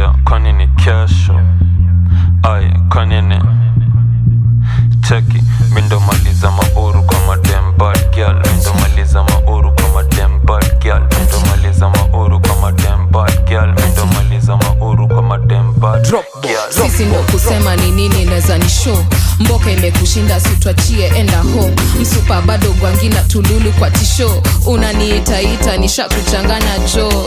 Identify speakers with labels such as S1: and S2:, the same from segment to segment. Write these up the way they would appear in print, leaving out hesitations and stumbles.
S1: Yeah, kwani ni kesho. Aye, kwani ni cheki. Mindo maliza mauru kwa madem bad girl. Mindo maliza mauru kwa madem bad girl. Mindo maliza mauru kwa madem bad girl. Mindo maliza mauru kwa madem bad girl.
S2: Sisi ndo kusema ni nini neza ni show. Mboka imekushinda sitwachie enda home. Msupa bado gwangina tululu kwa tisho. Unaniita nisha kuchanganya jo.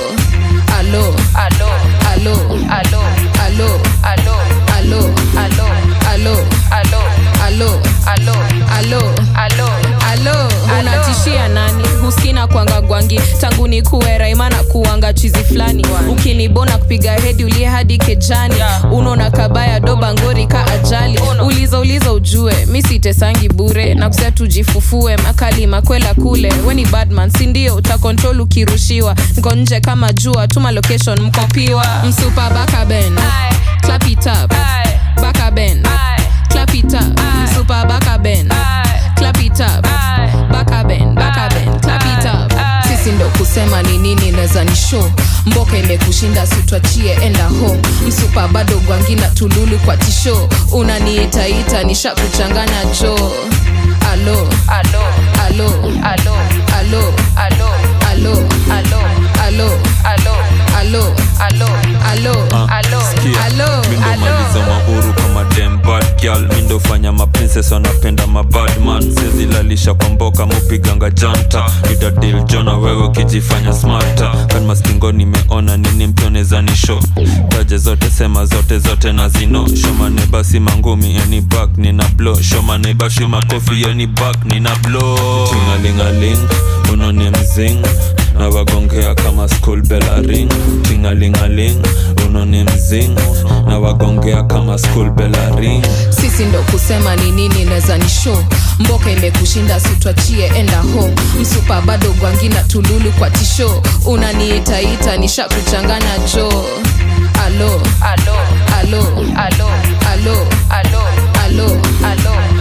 S2: Alo, alo, alo, alo, alo, alo, alo, alo, alo, alo, alo, alo, alo, alo, alo. Unatishia nani? Huskina kuanga gwangi. Tangu ni kuwera imana kuanga chizi flani. Ukinibona kupiga hedi ulie hadi kejani. Unona kabaya doba ngori ka ajali. Uliza ujue, misi tesangi bure. Na kusea tujifufue, makali makwela kule. Weni badman, sindio, utakontrol ukirushiwa. Nko nje kama jua, tuma location mkopiwa. Msupa baka ben, clap it up. Baka ben, clap it up. Msupa baka ben, clap it up. Baka ben, clap it up. Sisi ndo kusema ni nini neza ni show. Mboka imekushinda sitwachie enda home. Msupa bado gwangina tululu kwa tisho. Unaniita nisha kuchanganya jo. Alo, alo, alo, alo, alo, alo, alo, alo, alo, alo, alo, alo, alo, alo, alo.
S1: Mindo maliza mauru kwa madem bad girl. Mindo fanya maprincess wanapenda mabad man. Sezi lalisha kwa mboka mupiganga janta. Nita deal jona wewe kijifanya smarta. Kan maskingo nimeona nini mpioneza ni show. Taje zote sema zote na zino. Shoma nebasi mangumi yani back nina blow. Shoma nebashi makofi yani back nina blow. Tingalingaling unone mzing. Na wagongea kama school bell ring. Tingalingaling unone mzing. Na wagongea kama school bell ring.
S2: Sisi ndo kusema ni nini neza ni show. Mboka imekushinda sitwachie enda home. Msupa bado gwangina tululu kwa tisho. Unaniita nisha kuchanganya jo. Alo, alo, alo, alo, alo, alo, alo, alo.